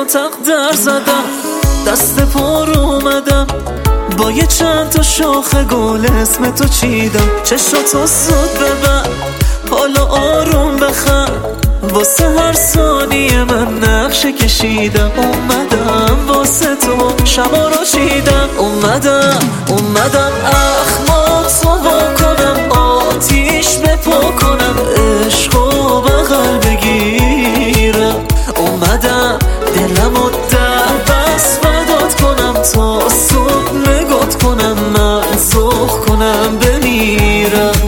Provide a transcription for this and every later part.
تقدر زدم، دست پر اومدم با یه چند تا شاخه گل اسم تو چیدم. چشاتو زود ببر، حالا آروم بخند، واسه هر ثانیه من نقشه کشیدم. اومدم واسه تو شبا رو چیدم، اومدم اخماتو وا کنم، آتیش بپا کنم، عشقو بغل بگیرم. اومدم دلمو در بس فدات کنم، تا صبح نگات کنم، من ذوق کنم بمیرم.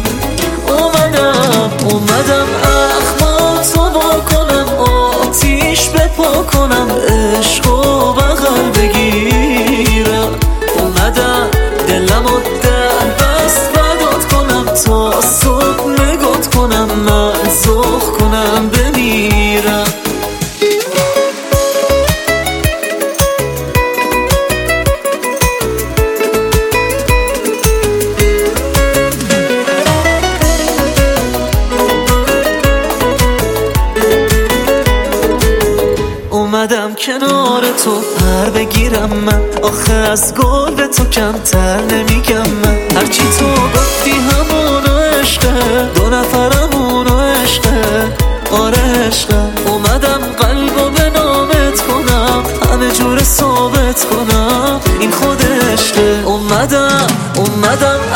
اومدم اخماتو وا کنم، آتیش بپا کنم، عشقو بغل بگیرم. اومدم دلمو در بس فدات کنم، تا صبح نگات کنم، من ذوق کنم بمیرم. اومدم کنار تو پر بگیرم، من آخه از گل به تو کمتر نمیگم. من هرچی تو گفتی همونو عشقه، دو نفرمونو عشقه، آره عشقه. اومدم قلبو به نامت کنم، همه جور ثابت کنم این خود عشقه. اومدم